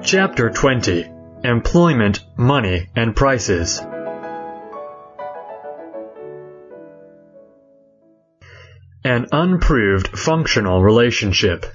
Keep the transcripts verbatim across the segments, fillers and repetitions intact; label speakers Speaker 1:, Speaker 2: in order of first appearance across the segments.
Speaker 1: Chapter twenty. Employment, Money, and Prices. An unproved functional relationship.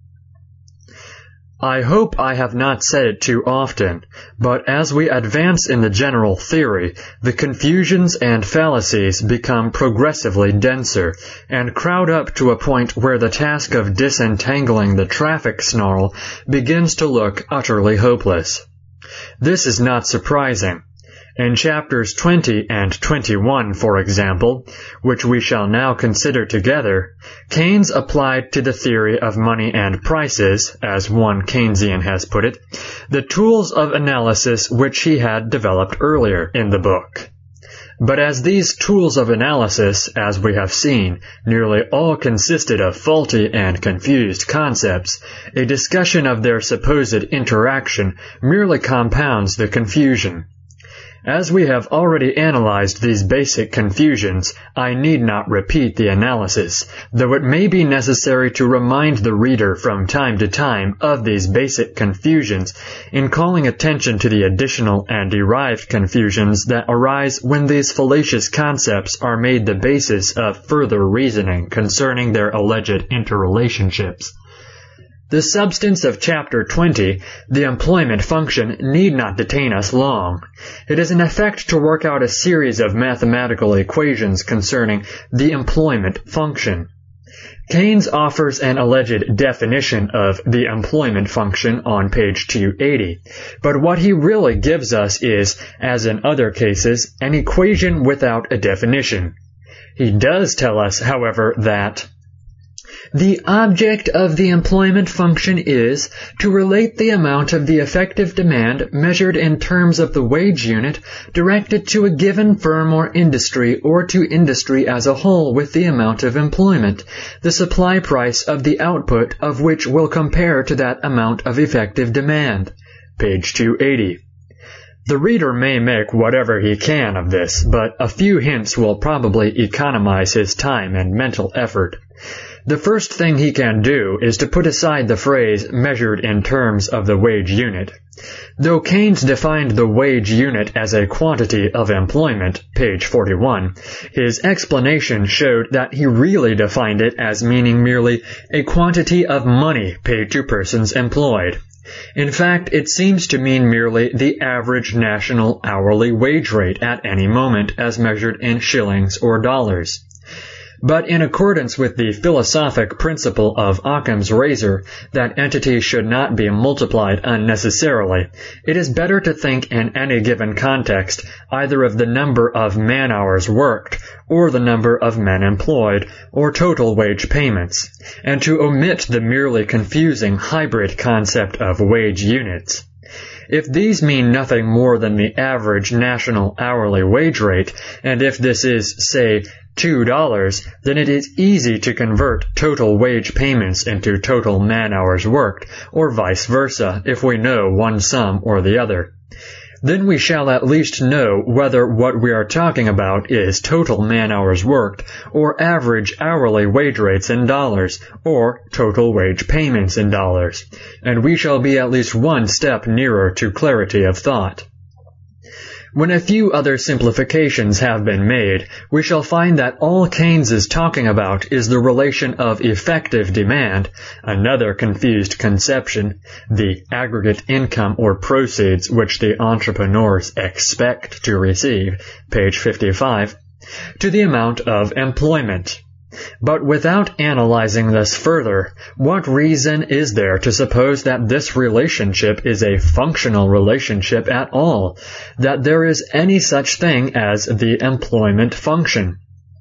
Speaker 1: I hope I have not said it too often, but as we advance in the general theory, the confusions and fallacies become progressively denser, and crowd up to a point where the task of disentangling the traffic snarl begins to look utterly hopeless. This is not surprising. In chapters twenty and twenty-one, for example, which we shall now consider together, Keynes applied to the theory of money and prices, as one Keynesian has put it, the tools of analysis which he had developed earlier in the book. But as these tools of analysis, as we have seen, nearly all consisted of faulty and confused concepts, a discussion of their supposed interaction merely compounds the confusion. As we have already analyzed these basic confusions, I need not repeat the analysis, though it may be necessary to remind the reader from time to time of these basic confusions in calling attention to the additional and derived confusions that arise when these fallacious concepts are made the basis of further reasoning concerning their alleged interrelationships. The substance of Chapter twenty, the employment function, need not detain us long. It is in effect to work out a series of mathematical equations concerning the employment function. Keynes offers an alleged definition of the employment function on page two eighty, but what he really gives us is, as in other cases, an equation without a definition. He does tell us, however, that the object of the employment function is to relate the amount of the effective demand measured in terms of the wage unit directed to a given firm or industry or to industry as a whole with the amount of employment, the supply price of the output of which will compare to that amount of effective demand. Page two eighty. The reader may make whatever he can of this, but a few hints will probably economize his time and mental effort. The first thing he can do is to put aside the phrase measured in terms of the wage unit. Though Keynes defined the wage unit as a quantity of employment, page forty-one, his explanation showed that he really defined it as meaning merely a quantity of money paid to persons employed. In fact, it seems to mean merely the average national hourly wage rate at any moment as measured in shillings or dollars. But in accordance with the philosophic principle of Occam's razor that entities should not be multiplied unnecessarily, it is better to think in any given context either of the number of man-hours worked, or the number of men employed, or total wage payments, and to omit the merely confusing hybrid concept of wage units. If these mean nothing more than the average national hourly wage rate, and if this is, say, two dollars, then it is easy to convert total wage payments into total man-hours worked, or vice versa, if we know one sum or the other. Then we shall at least know whether what we are talking about is total man-hours worked, or average hourly wage rates in dollars, or total wage payments in dollars, and we shall be at least one step nearer to clarity of thought. When a few other simplifications have been made, we shall find that all Keynes is talking about is the relation of effective demand, another confused conception, the aggregate income or proceeds which the entrepreneurs expect to receive, page fifty-five, to the amount of employment. But without analyzing this further, what reason is there to suppose that this relationship is a functional relationship at all, that there is any such thing as the employment function?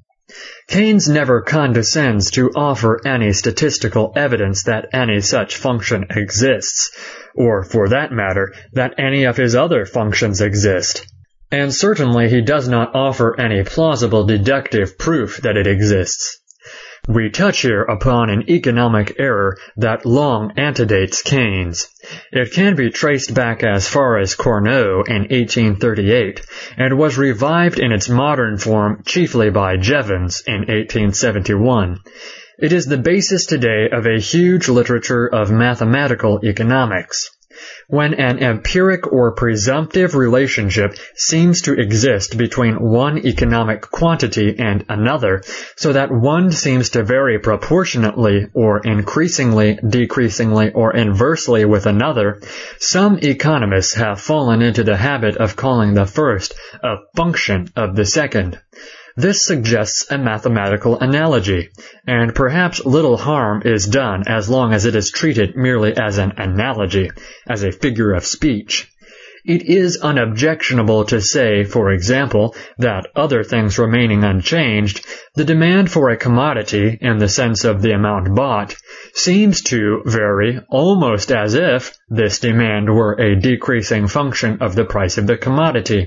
Speaker 1: Keynes never condescends to offer any statistical evidence that any such function exists, or, for that matter, that any of his other functions exist. And certainly he does not offer any plausible deductive proof that it exists. We touch here upon an economic error that long antedates Keynes. It can be traced back as far as Cournot in eighteen thirty-eight, and was revived in its modern form chiefly by Jevons in eighteen seventy-one. It is the basis today of a huge literature of mathematical economics. When an empiric or presumptive relationship seems to exist between one economic quantity and another, so that one seems to vary proportionately or increasingly, decreasingly, or inversely with another, some economists have fallen into the habit of calling the first a function of the second. This suggests a mathematical analogy, and perhaps little harm is done as long as it is treated merely as an analogy, as a figure of speech. It is unobjectionable to say, for example, that other things remaining unchanged, the demand for a commodity, in the sense of the amount bought, seems to vary almost as if this demand were a decreasing function of the price of the commodity.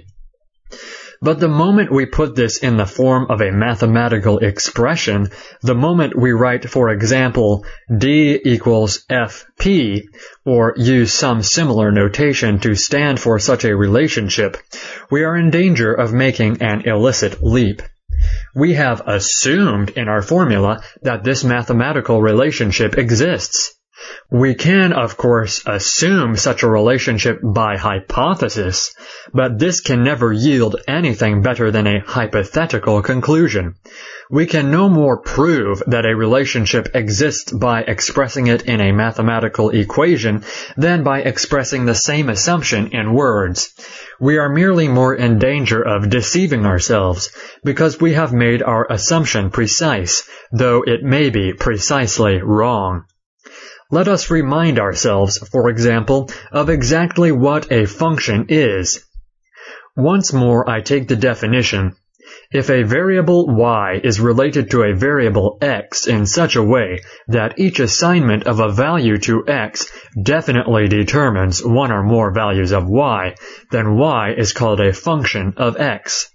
Speaker 1: But the moment we put this in the form of a mathematical expression, the moment we write, for example, D equals F P, or use some similar notation to stand for such a relationship, we are in danger of making an illicit leap. We have assumed in our formula that this mathematical relationship exists. We can, of course, assume such a relationship by hypothesis, but this can never yield anything better than a hypothetical conclusion. We can no more prove that a relationship exists by expressing it in a mathematical equation than by expressing the same assumption in words. We are merely more in danger of deceiving ourselves, because we have made our assumption precise, though it may be precisely wrong. Let us remind ourselves, for example, of exactly what a function is. Once more I take the definition. If a variable y is related to a variable x in such a way that each assignment of a value to x definitely determines one or more values of y, then y is called a function of x.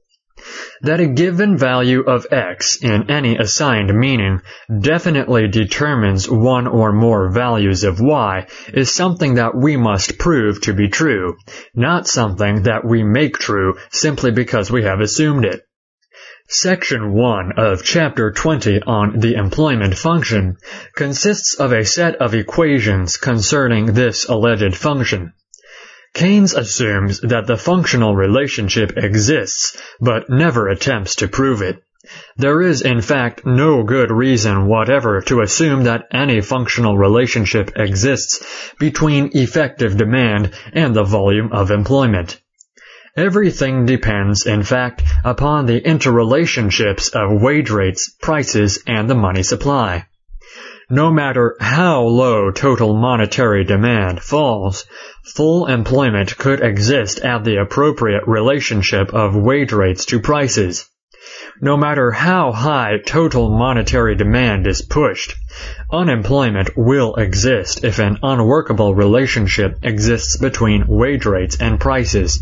Speaker 1: That a given value of x in any assigned meaning definitely determines one or more values of y is something that we must prove to be true, not something that we make true simply because we have assumed it. Section one of Chapter twenty on the employment function consists of a set of equations concerning this alleged function. Keynes assumes that the functional relationship exists, but never attempts to prove it. There is, in fact, no good reason whatever to assume that any functional relationship exists between effective demand and the volume of employment. Everything depends, in fact, upon the interrelationships of wage rates, prices, and the money supply. No matter how low total monetary demand falls, full employment could exist at the appropriate relationship of wage rates to prices. No matter how high total monetary demand is pushed, unemployment will exist if an unworkable relationship exists between wage rates and prices.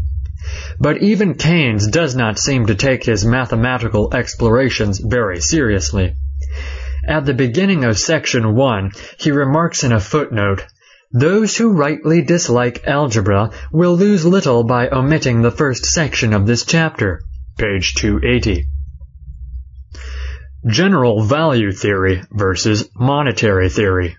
Speaker 1: But even Keynes does not seem to take his mathematical explorations very seriously. At the beginning of Section one, he remarks in a footnote, "Those who rightly dislike algebra will lose little by omitting the first section of this chapter." Page two eighty. General value theory versus monetary theory.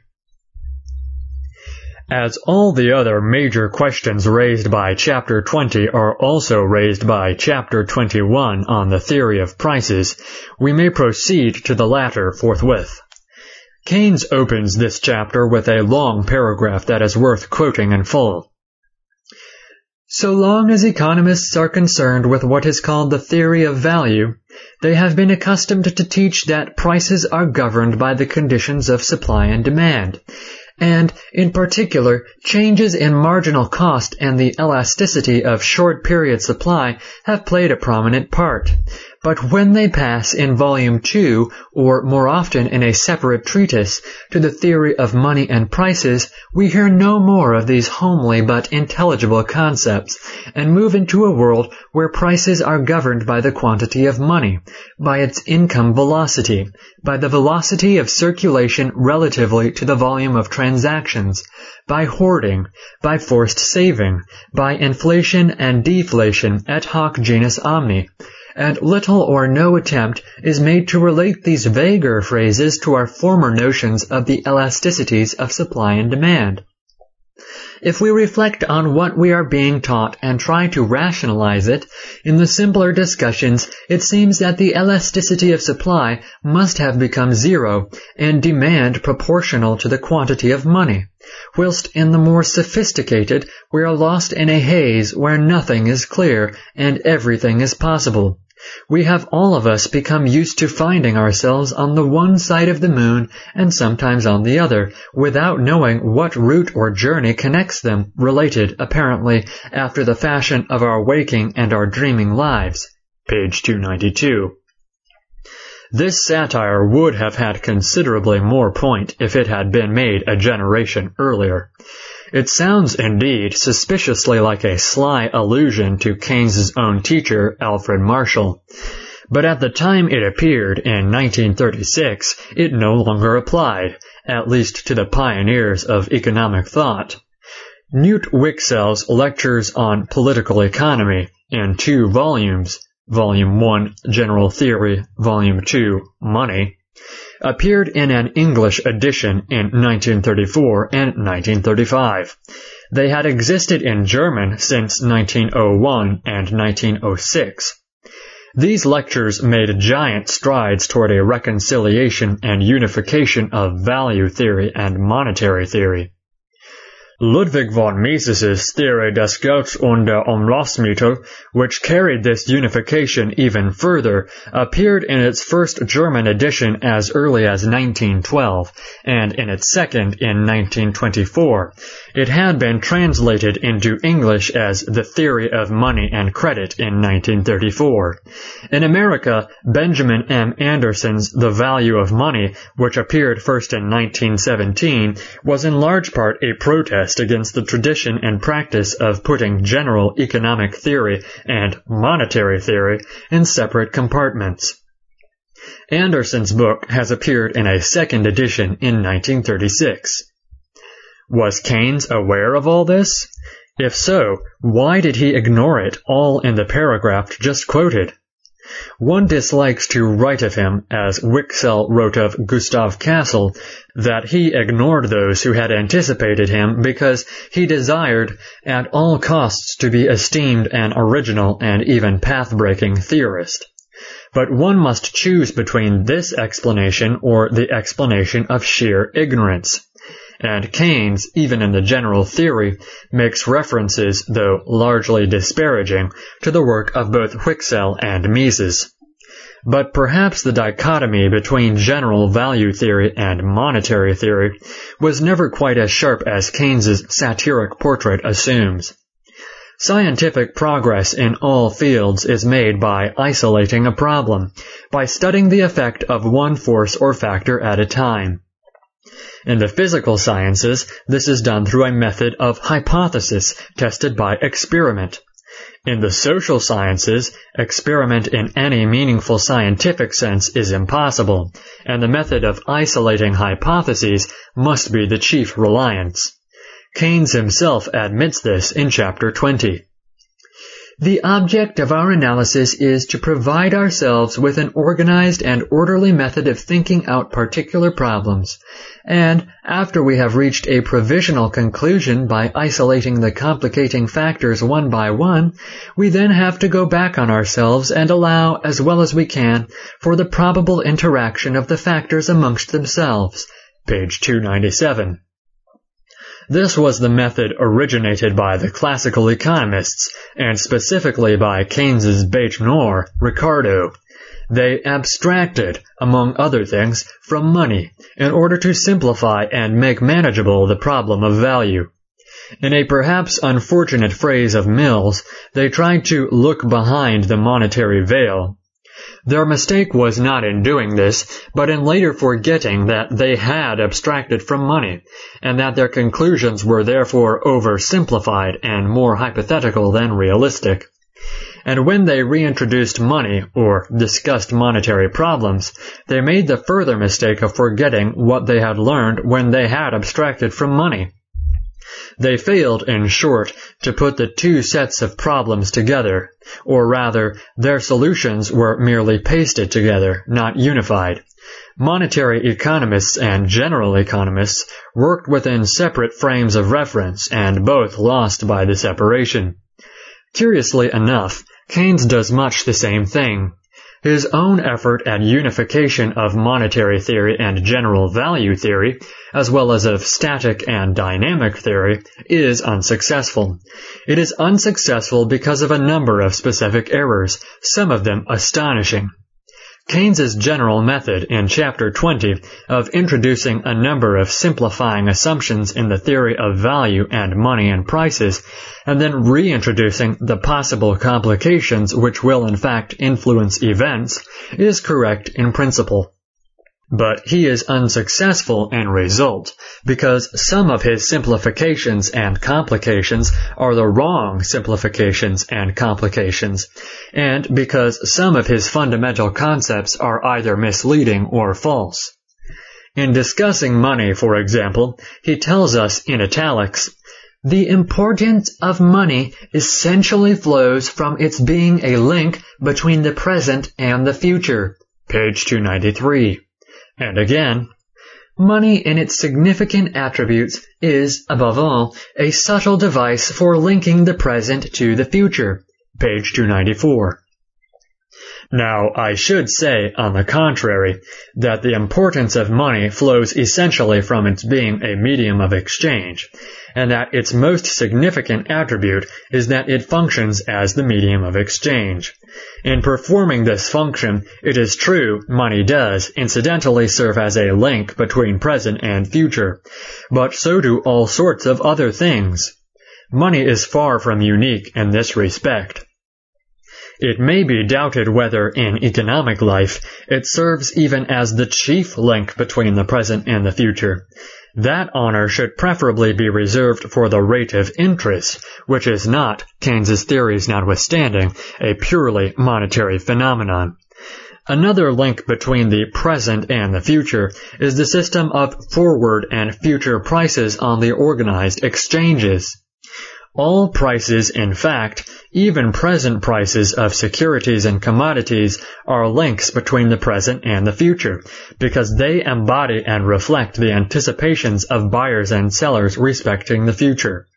Speaker 1: As all the other major questions raised by Chapter twenty are also raised by Chapter twenty-one on the theory of prices, we may proceed to the latter forthwith. Keynes opens this chapter with a long paragraph that is worth quoting in full. So long as economists are concerned with what is called the theory of value, they have been accustomed to teach that prices are governed by the conditions of supply and demand, and, in particular, changes in marginal cost and the elasticity of short-period supply have played a prominent part. But when they pass in Volume two, or more often in a separate treatise, to the theory of money and prices, we hear no more of these homely but intelligible concepts, and move into a world where prices are governed by the quantity of money, by its income velocity, by the velocity of circulation relatively to the volume of transactions, by hoarding, by forced saving, by inflation and deflation et hoc genus omni, and little or no attempt is made to relate these vaguer phrases to our former notions of the elasticities of supply and demand. If we reflect on what we are being taught and try to rationalize it, in the simpler discussions, it seems that the elasticity of supply must have become zero and demand proportional to the quantity of money, whilst in the more sophisticated we are lost in a haze where nothing is clear and everything is possible. We have all of us become used to finding ourselves on the one side of the moon and sometimes on the other, without knowing what route or journey connects them, related, apparently, after the fashion of our waking and our dreaming lives. Page two ninety-two. This satire would have had considerably more point if it had been made a generation earlier. It sounds indeed suspiciously like a sly allusion to Keynes's own teacher, Alfred Marshall. But at the time it appeared, in nineteen thirty-six, it no longer applied, at least to the pioneers of economic thought. Knut Wicksell's Lectures on Political Economy, in two volumes, Volume one, General Theory, Volume two, Money, appeared in an English edition in nineteen thirty-four and nineteen thirty-five. They had existed in German since nineteen oh one and nineteen oh six. These lectures made giant strides toward a reconciliation and unification of value theory and monetary theory. Ludwig von Mises's Theorie des Gelds und der Umlaufsmittel, which carried this unification even further, appeared in its first German edition as early as nineteen twelve, and in its second in nineteen twenty-four. It had been translated into English as The Theory of Money and Credit in nineteen thirty-four. In America, Benjamin M. Anderson's The Value of Money, which appeared first in nineteen seventeen, was in large part a protest against the tradition and practice of putting general economic theory and monetary theory in separate compartments. Anderson's book has appeared in a second edition in nineteen thirty-six. Was Keynes aware of all this? If so, why did he ignore it all in the paragraph just quoted? One dislikes to write of him, as Wicksell wrote of Gustav Cassel, that he ignored those who had anticipated him because he desired at all costs to be esteemed an original and even path-breaking theorist. But one must choose between this explanation or the explanation of sheer ignorance. And Keynes, even in the general theory, makes references, though largely disparaging, to the work of both Wicksell and Mises. But perhaps the dichotomy between general value theory and monetary theory was never quite as sharp as Keynes's satiric portrait assumes. Scientific progress in all fields is made by isolating a problem, by studying the effect of one force or factor at a time. In the physical sciences, this is done through a method of hypothesis tested by experiment. In the social sciences, experiment in any meaningful scientific sense is impossible, and the method of isolating hypotheses must be the chief reliance. Keynes himself admits this in chapter twenty. The object of our analysis is to provide ourselves with an organized and orderly method of thinking out particular problems, and after we have reached a provisional conclusion by isolating the complicating factors one by one, we then have to go back on ourselves and allow, as well as we can, for the probable interaction of the factors amongst themselves. Page two ninety-seven. This was the method originated by the classical economists, and specifically by Keynes's bête noire, Ricardo. They abstracted, among other things, from money, in order to simplify and make manageable the problem of value. In a perhaps unfortunate phrase of Mill's, they tried to look behind the monetary veil. Their mistake was not in doing this, but in later forgetting that they had abstracted from money, and that their conclusions were therefore oversimplified and more hypothetical than realistic. And when they reintroduced money, or discussed monetary problems, they made the further mistake of forgetting what they had learned when they had abstracted from money. They failed, in short, to put the two sets of problems together, or rather, their solutions were merely pasted together, not unified, Monetary economists and general economists worked within separate frames of reference, and both lost by the separation. Curiously enough, Keynes does much the same thing. His own effort at unification of monetary theory and general value theory, as well as of static and dynamic theory, is unsuccessful. It is unsuccessful because of a number of specific errors, some of them astonishing. Keynes's general method in Chapter twenty of introducing a number of simplifying assumptions in the theory of value and money and prices, and then reintroducing the possible complications which will in fact influence events, is correct in principle. But he is unsuccessful in result, because some of his simplifications and complications are the wrong simplifications and complications, and because some of his fundamental concepts are either misleading or false. In discussing money, for example, he tells us in italics, "The importance of money essentially flows from its being a link between the present and the future," page two ninety-three. And again, "Money in its significant attributes is, above all, a subtle device for linking the present to the future," page two ninety-four. Now, I should say, on the contrary, that the importance of money flows essentially from its being a medium of exchange, and that its most significant attribute is that it functions as the medium of exchange. In performing this function, it is true money does incidentally serve as a link between present and future, but so do all sorts of other things. Money is far from unique in this respect. It may be doubted whether, in economic life, it serves even as the chief link between the present and the future. That honor should preferably be reserved for the rate of interest, which is not, Keynes's theories notwithstanding, a purely monetary phenomenon. Another link between the present and the future is the system of forward and future prices on the organized exchanges. All prices, in fact, even present prices of securities and commodities, are links between the present and the future, because they embody and reflect the anticipations of buyers and sellers respecting the future.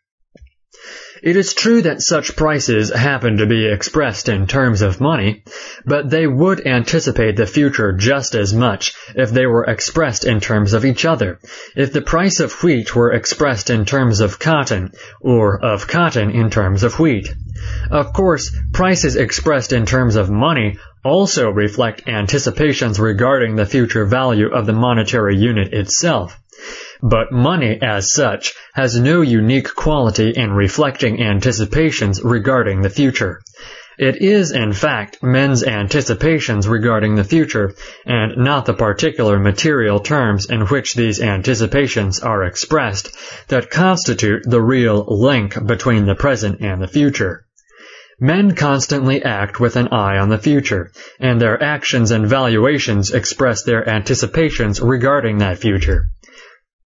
Speaker 1: It is true that such prices happen to be expressed in terms of money, but they would anticipate the future just as much if they were expressed in terms of each other. If the price of wheat were expressed in terms of cotton, or of cotton in terms of wheat. Of course, prices expressed in terms of money also reflect anticipations regarding the future value of the monetary unit itself. But money, as such, has no unique quality in reflecting anticipations regarding the future. It is, in fact, men's anticipations regarding the future, and not the particular material terms in which these anticipations are expressed, that constitute the real link between the present and the future. Men constantly act with an eye on the future, and their actions and valuations express their anticipations regarding that future.